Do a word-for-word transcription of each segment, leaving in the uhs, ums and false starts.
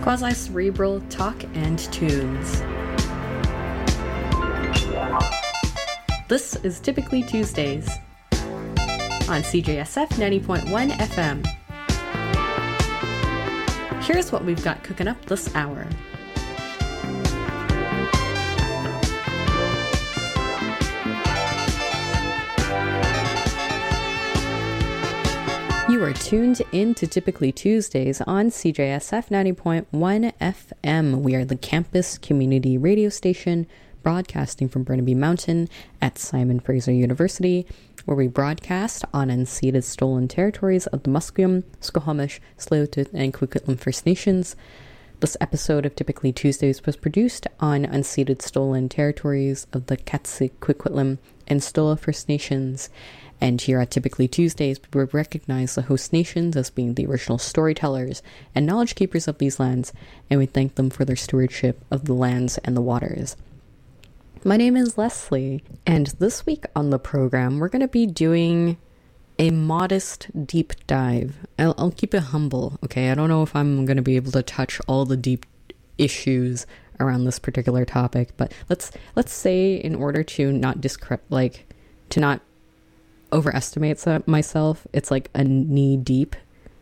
quasi-cerebral talk and tunes. This is Typically Tuesdays on C J S F ninety point one F M. Here's what we've got cooking up this hour. You are tuned in to Typically Tuesdays on C J S F ninety point one F M. We are the campus community radio station broadcasting from Burnaby Mountain at Simon Fraser University, where we broadcast on unceded stolen territories of the Musqueam, Squamish, Tsleil-Waututh, and Coquitlam First Nations. This episode of Typically Tuesdays was produced on unceded stolen territories of the Katsik, Coquitlam, and Stola First Nations. And here at Typically Tuesdays, we recognize the host nations as being the original storytellers and knowledge keepers of these lands, and we thank them for their stewardship of the lands and the waters. My name is Leslie, and this week on the program, we're going to be doing a modest deep dive. I'll, I'll keep it humble, okay? I don't know if I'm going to be able to touch all the deep issues around this particular topic, but let's let's say, in order to not discre- like to not overestimate myself, it's like a knee-deep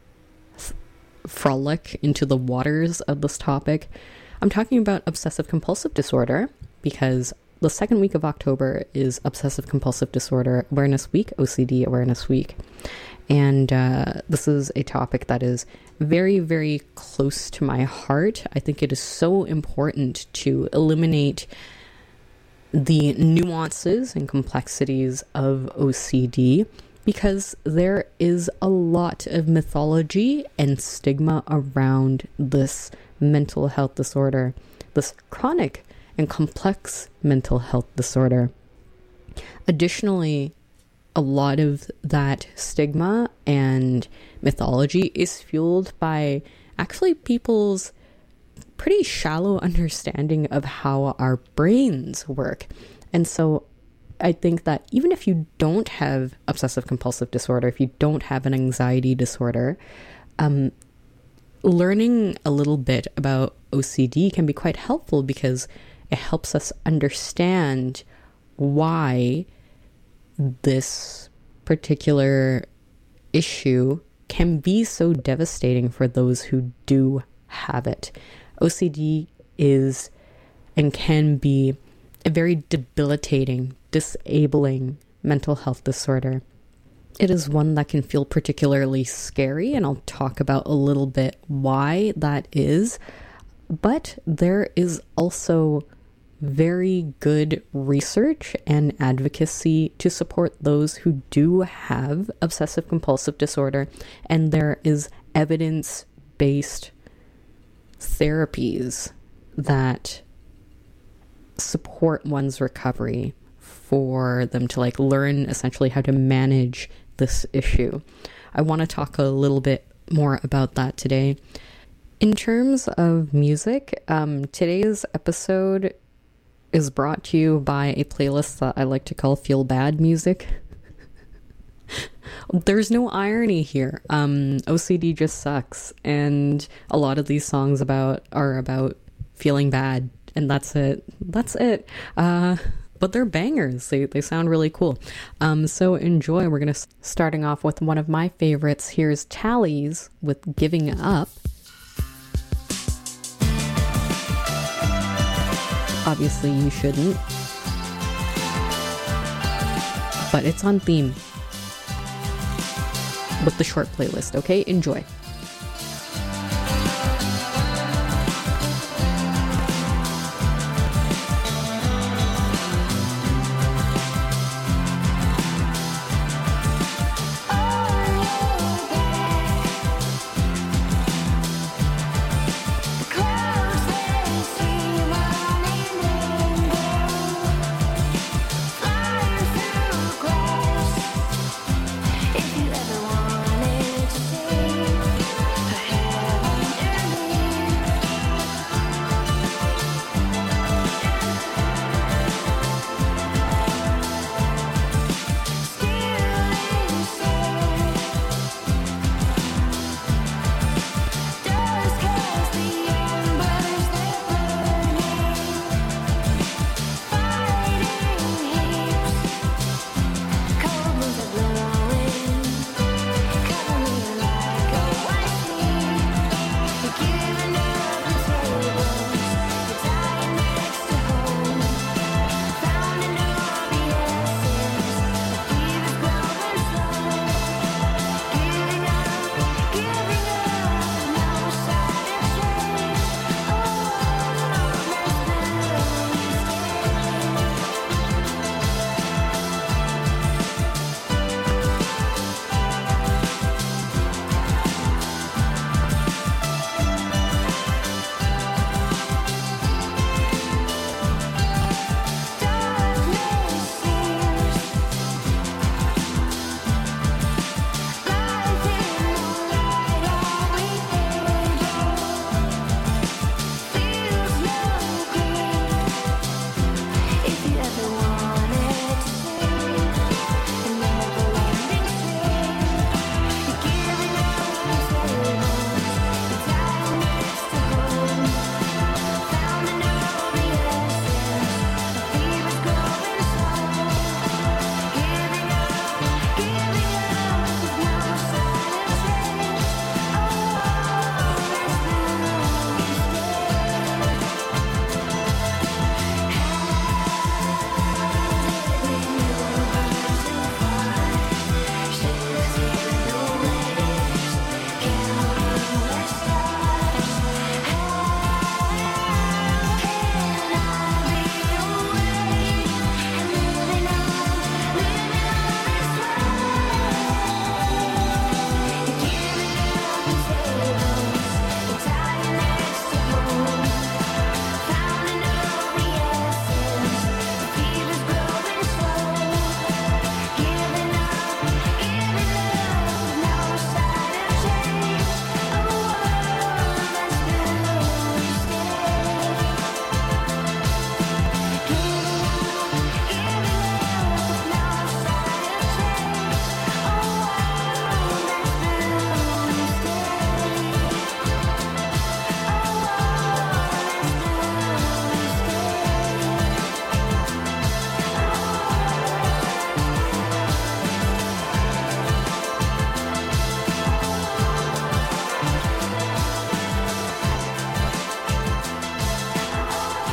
frolic into the waters of this topic. I'm talking about obsessive compulsive disorder because the second week of October is Obsessive Compulsive Disorder Awareness Week, O C D Awareness Week. And uh, this is a topic that is very, very close to my heart. I think it is so important to eliminate the nuances and complexities of O C D because there is a lot of mythology and stigma around this mental health disorder, this chronic and complex mental health disorder. Additionally, a lot of that stigma and mythology is fueled by actually people's pretty shallow understanding of how our brains work. And so I think that even if you don't have obsessive compulsive disorder, if you don't have an anxiety disorder, um, learning a little bit about O C D can be quite helpful because it helps us understand why this particular issue can be so devastating for those who do have it. O C D is and can be a very debilitating, disabling mental health disorder. It is one that can feel particularly scary, and I'll talk about a little bit why that is. But there is also very good research and advocacy to support those who do have obsessive compulsive disorder, and there is evidence-based therapies that support one's recovery for them to like learn essentially how to manage this issue. I want to talk a little bit more about that today. In terms of music, um, today's episode is brought to you by a playlist that I like to call Feel Bad Music. There's no irony here. Um, O C D just sucks, and a lot of these songs about are about feeling bad, and that's it. That's it. Uh, but they're bangers. They they sound really cool. Um, so enjoy. We're gonna starting off with one of my favorites. Here's Tallies with Giving Up. Obviously, you shouldn't, but it's on theme with the short playlist, okay? Enjoy. If you ever wanted to stay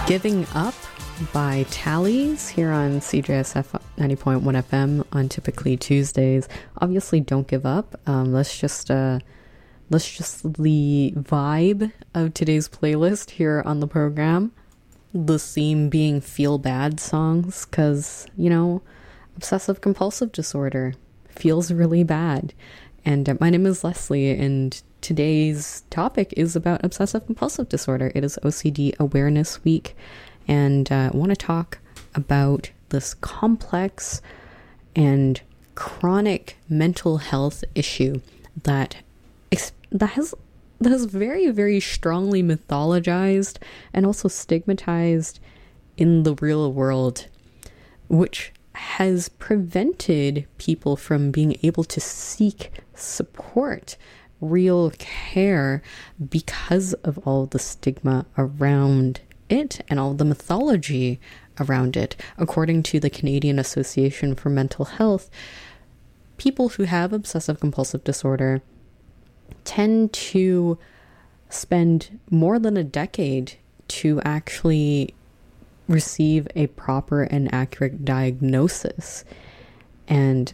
Giving Up by Tallies here on C J S F ninety point one F M on typically Tuesdays. Obviously, don't give up. Um, let's just uh, let's just the vibe of today's playlist here on the program. The theme being feel bad songs, because you know, obsessive compulsive disorder feels really bad. And uh, my name is Leslie, and today's topic is about obsessive compulsive disorder. It is O C D Awareness Week, and uh, I want to talk about this complex and chronic mental health issue that that has that is very, very strongly mythologized and also stigmatized in the real world, which has prevented people from being able to seek support, real care, because of all the stigma around it and all the mythology around it. According to the Canadian Association for Mental Health, people who have obsessive compulsive disorder tend to spend more than a decade to actually receive a proper and accurate diagnosis. And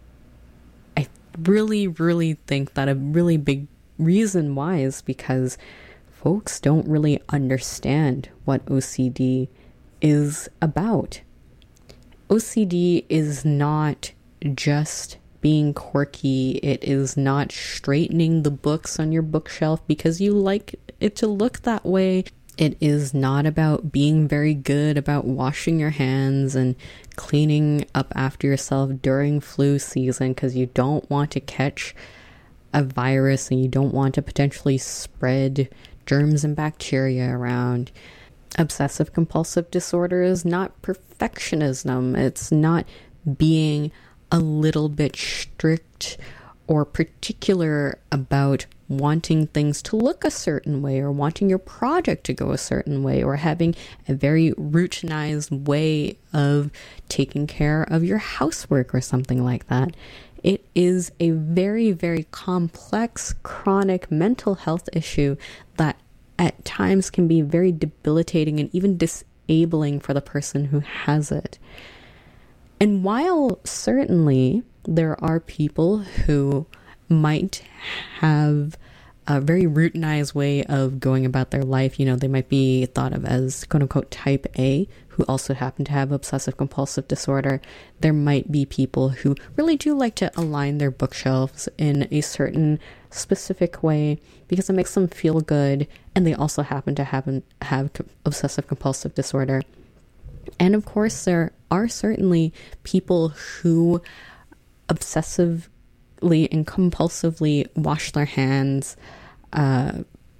I really, really think that a really big reason why is because folks don't really understand what O C D is about. O C D is not just being quirky. It is not straightening the books on your bookshelf because you like it to look that way. It is not about being very good about washing your hands and cleaning up after yourself during flu season because you don't want to catch a virus and you don't want to potentially spread germs and bacteria around. Obsessive compulsive disorder is not perfectionism. It's not being a little bit strict or particular about wanting things to look a certain way or wanting your project to go a certain way or having a very routinized way of taking care of your housework or something like that. It is a very, very complex, chronic mental health issue that at times can be very debilitating and even disabling for the person who has it. And while certainly there are people who might have a very routinized way of going about their life, you know, they might be thought of as quote unquote type A, who also happen to have obsessive compulsive disorder. There might be people who really do like to align their bookshelves in a certain specific way because it makes them feel good, and they also happen to have, have obsessive compulsive disorder. And of course, there are certainly people who obsessively and compulsively wash their hands uh,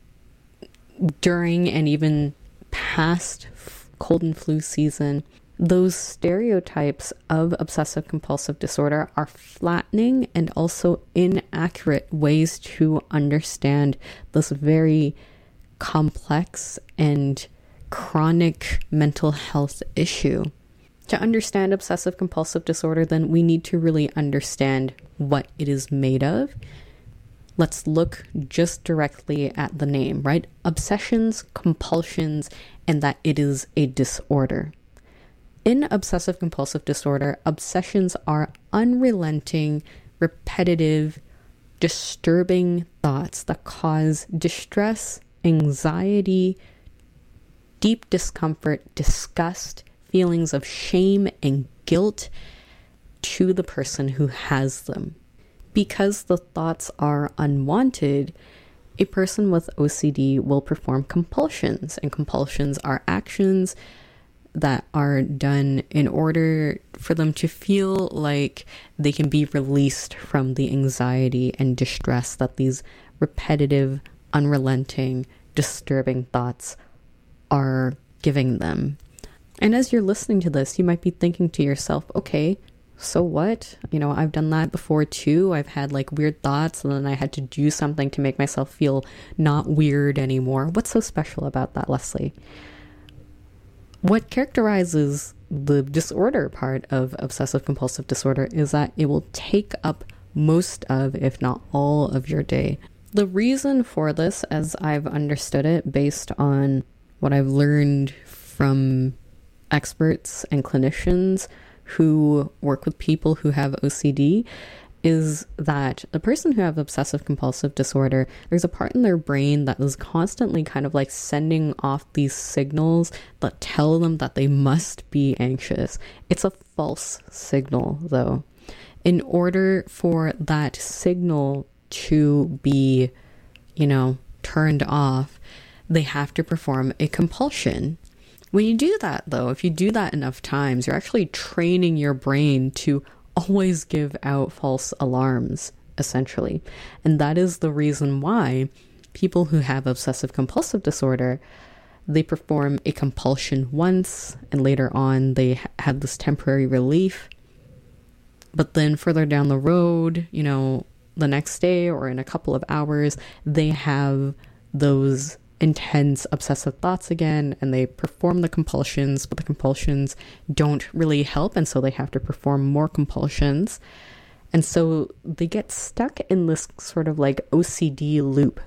during and even past cold and flu season. Those stereotypes of obsessive compulsive disorder are flattening and also inaccurate ways to understand this very complex and chronic mental health issue. To understand obsessive compulsive disorder, then we need to really understand what it is made of. Let's look just directly at the name, right? Obsessions, compulsions, and that it is a disorder. In obsessive compulsive disorder, obsessions are unrelenting, repetitive, disturbing thoughts that cause distress, anxiety, deep discomfort, disgust, feelings of shame and guilt to the person who has them. Because the thoughts are unwanted, a person with O C D will perform compulsions, and compulsions are actions that are done in order for them to feel like they can be released from the anxiety and distress that these repetitive, unrelenting, disturbing thoughts are giving them. And as you're listening to this, you might be thinking to yourself, okay, so what? You know, I've done that before too. I've had like weird thoughts and then I had to do something to make myself feel not weird anymore. What's so special about that, Leslie? What characterizes the disorder part of obsessive compulsive disorder is that it will take up most of, if not all of your day. The reason for this, as I've understood it based on what I've learned from experts and clinicians who work with people who have O C D is that the person who have obsessive compulsive disorder, there's a part in their brain that is constantly kind of like sending off these signals that tell them that they must be anxious. It's a false signal, though. In order for that signal to be, you know, turned off, they have to perform a compulsion. When you do that, though, if you do that enough times, you're actually training your brain to always give out false alarms, essentially. And that is the reason why people who have obsessive compulsive disorder, they perform a compulsion once and later on they ha- have this temporary relief. But then further down the road, you know, the next day or in a couple of hours, they have those intense obsessive thoughts again, and they perform the compulsions, but the compulsions don't really help, and so they have to perform more compulsions. And so they get stuck in this sort of like O C D loop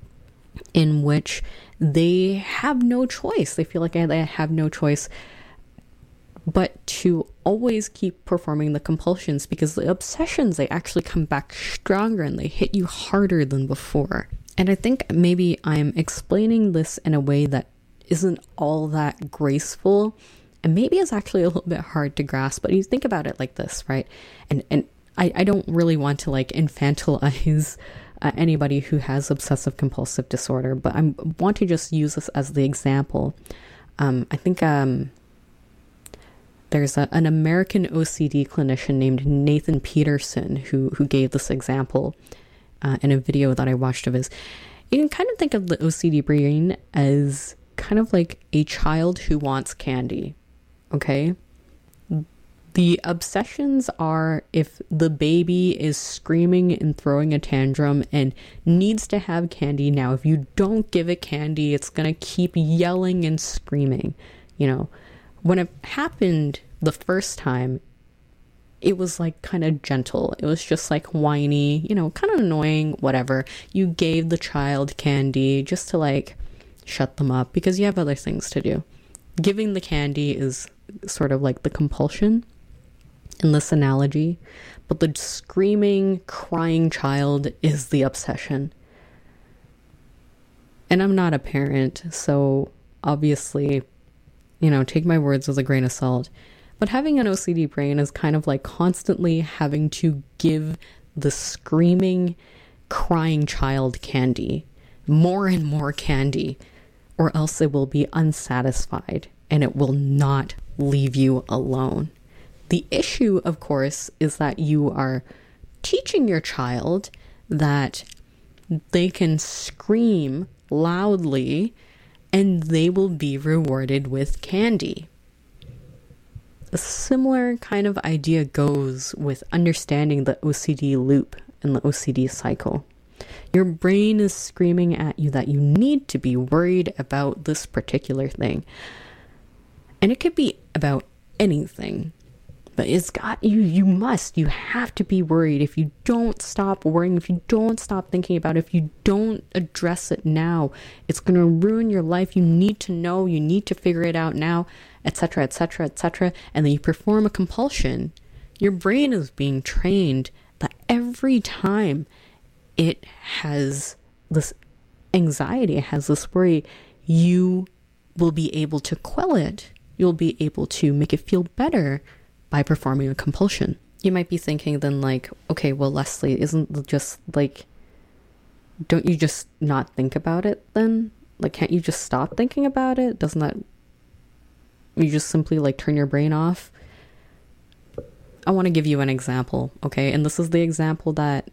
in which they have no choice. They feel like they have no choice but to always keep performing the compulsions, because the obsessions, they actually come back stronger and they hit you harder than before. And I think maybe I'm explaining this in a way that isn't all that graceful, and maybe it's actually a little bit hard to grasp, but you think about it like this, right? And and I, I don't really want to like infantilize uh, anybody who has obsessive compulsive disorder, but I want to just use this as the example. Um, I think um, there's a, an American O C D clinician named Nathan Peterson who who gave this example Uh, in a video that I watched of his. You can kind of think of the O C D brain as kind of like a child who wants candy, okay? The obsessions are if the baby is screaming and throwing a tantrum and needs to have candy now. If you don't give it candy, it's going to keep yelling and screaming. You know, when it happened the first time, it was like kind of gentle. It was just like whiny, you know, kind of annoying, whatever. You gave the child candy just to like shut them up because you have other things to do. Giving the candy is sort of like the compulsion in this analogy, but the screaming, crying child is the obsession. And I'm not a parent, so obviously, you know, take my words with a grain of salt. But having an O C D brain is kind of like constantly having to give the screaming, crying child candy, more and more candy, or else it will be unsatisfied and it will not leave you alone. The issue, of course, is that you are teaching your child that they can scream loudly and they will be rewarded with candy. A similar kind of idea goes with understanding the O C D loop and the O C D cycle. Your brain is screaming at you that you need to be worried about this particular thing. And it could be about anything. But it's got you, you must, you have to be worried. If you don't stop worrying, if you don't stop thinking about it, if you don't address it now, it's going to ruin your life. You need to know, you need to figure it out now, et cetera, et cetera, et cetera. And then you perform a compulsion. Your brain is being trained that every time it has this anxiety, it has this worry, you will be able to quell it. You'll be able to make it feel better by performing a compulsion. You might be thinking then like, okay, well, Leslie, isn't it just like, don't you just not think about it then? Like, can't you just stop thinking about it? Doesn't that, you just simply like turn your brain off? I want to give you an example, okay? And this is the example that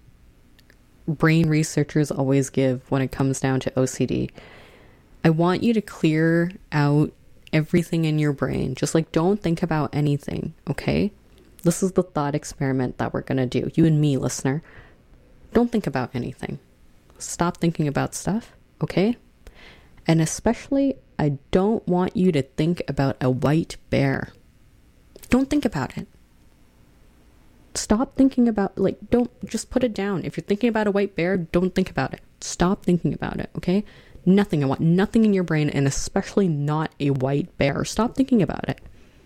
brain researchers always give when it comes down to O C D. I want you to clear out everything in your brain. Just like, don't think about anything, okay? This is the thought experiment that we're going to do. You and me, listener. Don't think about anything. Stop thinking about stuff, okay? And especially, I don't want you to think about a white bear. Don't think about it. Stop thinking about, like, don't, just put it down. If you're thinking about a white bear, don't think about it. Stop thinking about it, okay? Nothing. I want nothing in your brain, and especially not a white bear. Stop thinking about it.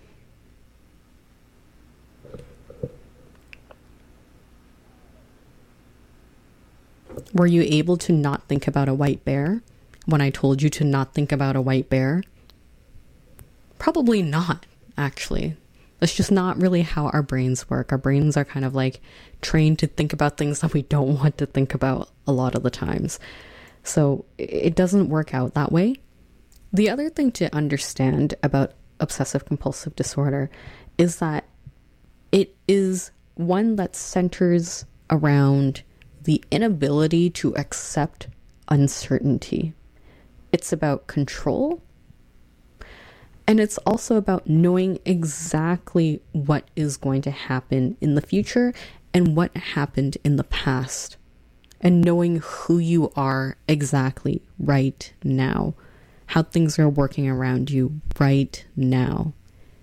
Were you able to not think about a white bear when I told you to not think about a white bear? Probably not, actually. That's just not really how our brains work. Our brains are kind of like trained to think about things that we don't want to think about a lot of the times. So it doesn't work out that way. The other thing to understand about obsessive compulsive disorder is that it is one that centers around the inability to accept uncertainty. It's about control, and it's also about knowing exactly what is going to happen in the future and what happened in the past, and knowing who you are exactly right now, how things are working around you right now.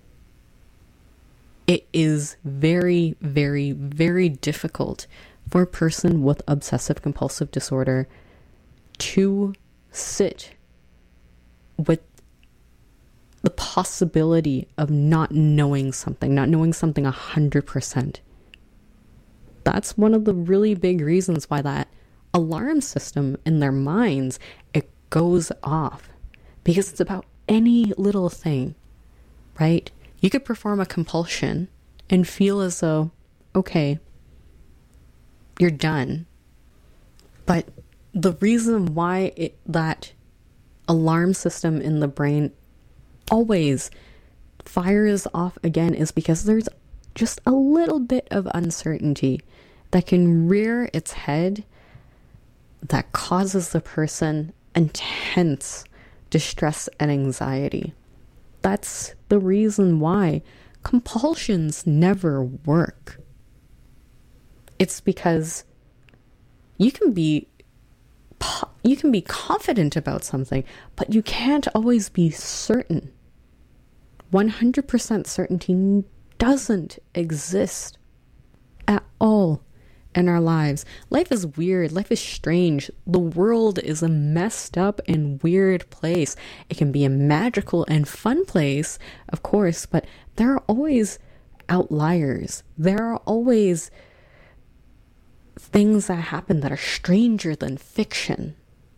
It is very, very, very difficult for a person with obsessive compulsive disorder to sit with the possibility of not knowing something, not knowing something one hundred percent. That's one of the really big reasons why that alarm system in their minds, it goes off. Because it's about any little thing, right? You could perform a compulsion and feel as though, okay, you're done. But the reason why it, that alarm system in the brain always fires off again is because there's just a little bit of uncertainty that can rear its head that causes the person intense distress and anxiety. That's the reason why compulsions never work. It's because you can be you can be confident about something, but you can't always be certain. one hundred percent certainty doesn't exist at all in our lives. Life is weird. Life is strange. The world is a messed up and weird place. It can be a magical and fun place, of course, but there are always outliers. There are always things that happen that are stranger than fiction.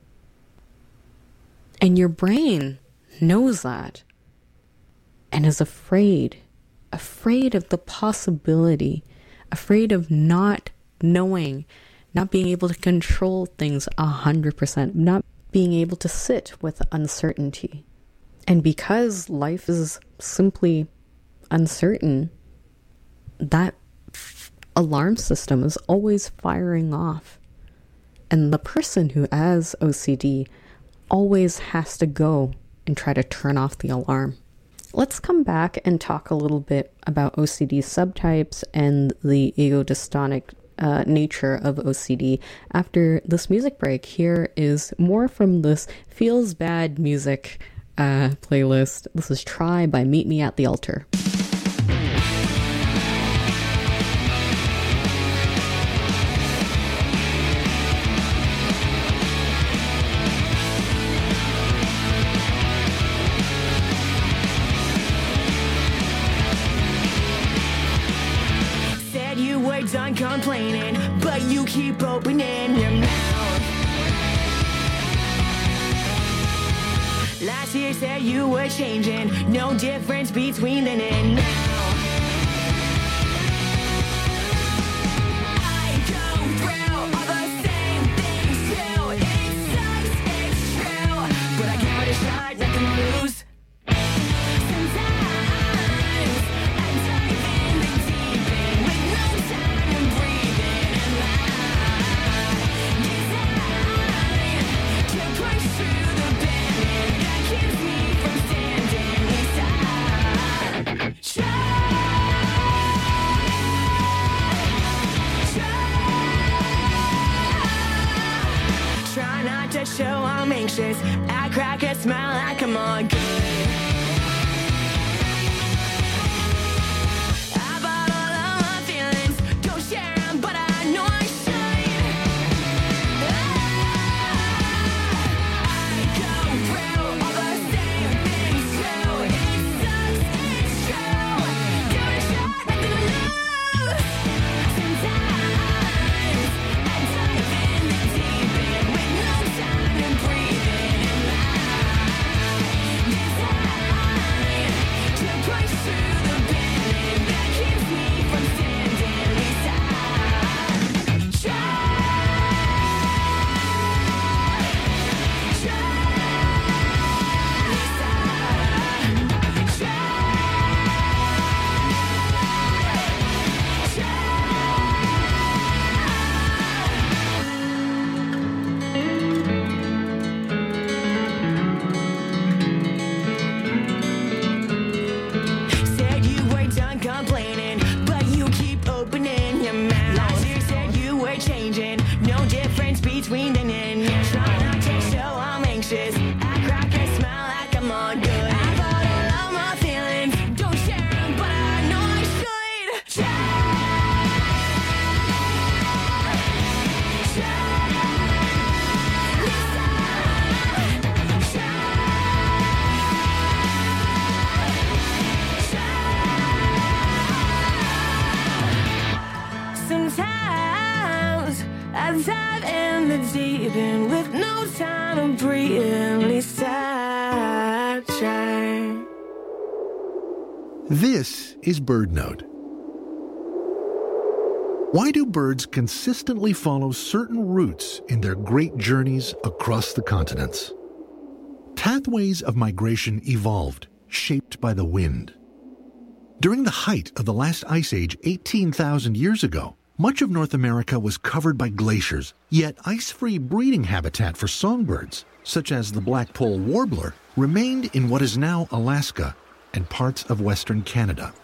And your brain knows that and is afraid, afraid of the possibility, afraid of not knowing, not being able to control things a hundred percent, not being able to sit with uncertainty. And because life is simply uncertain, that f- alarm system is always firing off. And the person who has O C D always has to go and try to turn off the alarm. Let's come back and talk a little bit about O C D subtypes and the ego-dystonic uh, nature of O C D after this music break. Here is more from this Feels Bad music uh, playlist. This is Try by Meet Me at the Altar. Done complaining, but you keep opening your mouth. Last year said you were changing, no difference between then and now. I go through all the same things too. It sucks, it's true, but I give it a shot, nothing to lose. Show I'm anxious, I crack a smile like I'm all good. I bought all of my feelings, don't share them, but I know I should. I change. This is BirdNote. Why do birds consistently follow certain routes in their great journeys across the continents? Pathways of migration evolved, shaped by the wind. During the height of the last ice age eighteen thousand years ago, much of North America was covered by glaciers, yet ice-free breeding habitat for songbirds, such as the black-poll warbler, remained in what is now Alaska and parts of western Canada.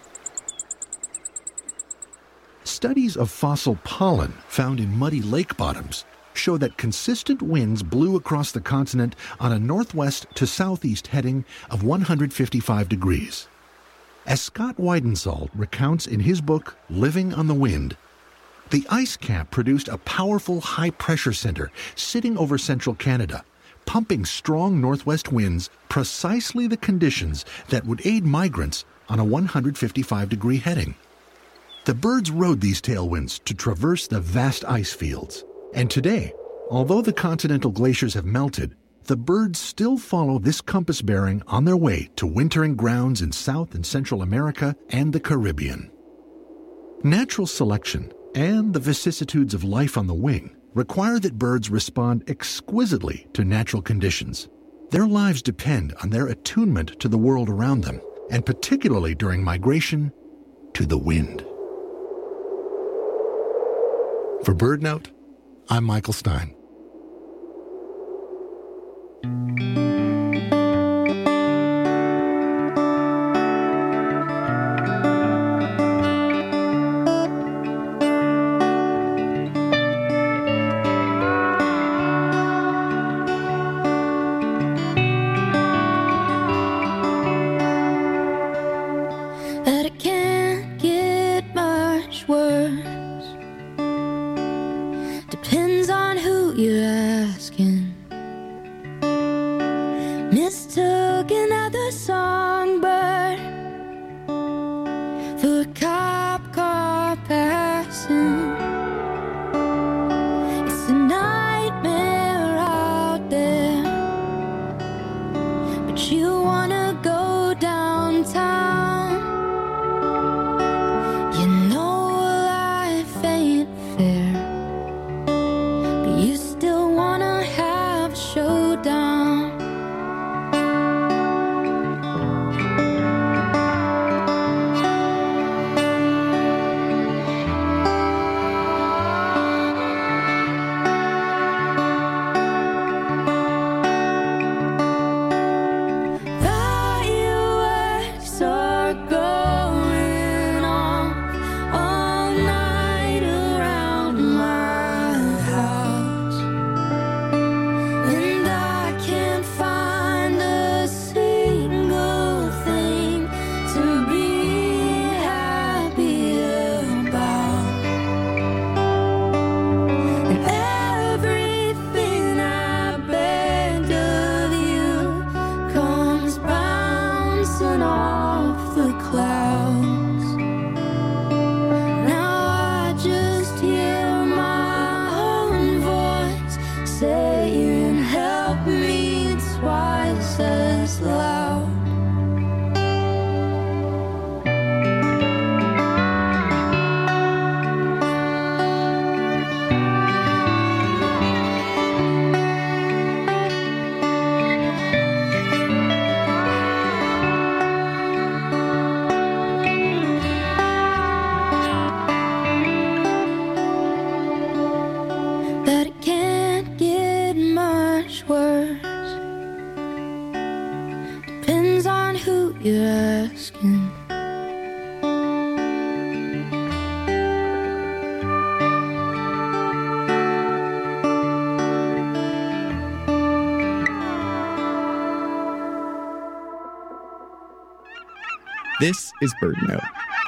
Studies of fossil pollen found in muddy lake bottoms show that consistent winds blew across the continent on a northwest to southeast heading of one hundred fifty-five degrees. As Scott Weidensold recounts in his book, Living on the Wind, the ice cap produced a powerful high-pressure center sitting over central Canada, pumping strong northwest winds, precisely the conditions that would aid migrants on a one hundred fifty-five degree heading. The birds rode these tailwinds to traverse the vast ice fields. And today, although the continental glaciers have melted, the birds still follow this compass bearing on their way to wintering grounds in South and Central America and the Caribbean. Natural selection and the vicissitudes of life on the wing require that birds respond exquisitely to natural conditions. Their lives depend on their attunement to the world around them, and particularly during migration, to the wind. For BirdNote, I'm Michael Stein. That it can't get much worse. Depends on who you're asking. Mistook another songbird for a cop car passing. It's a nightmare out there, but you wanna go downtown. You know life ain't fair, but you still wanna have a showdown. Fireworks are going off all night around my house, and I can't find a single thing to be happy about. And everything I begged of you comes bouncing off the clouds. Now I just hear my own voice saying, help me, twice as loud. That it can't get much worse. Depends on who you're asking. This is BirdNote.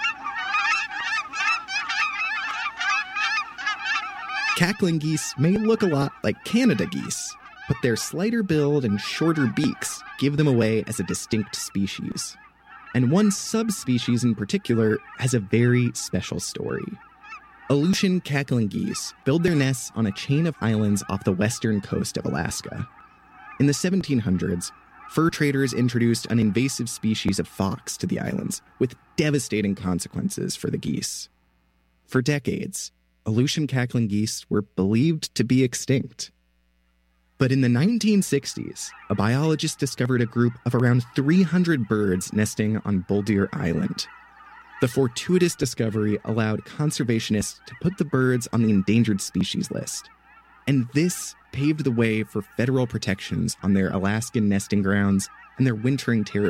Cackling geese may look a lot like Canada geese, but their slighter build and shorter beaks give them away as a distinct species. And one subspecies in particular has a very special story. Aleutian cackling geese build their nests on a chain of islands off the western coast of Alaska. In the seventeen hundreds, fur traders introduced an invasive species of fox to the islands, with devastating consequences for the geese. For decades, Aleutian cackling geese were believed to be extinct. But in the nineteen sixties, a biologist discovered a group of around three hundred birds nesting on Buldeer Island. The fortuitous discovery allowed conservationists to put the birds on the endangered species list. And this paved the way for federal protections on their Alaskan nesting grounds and their wintering territory.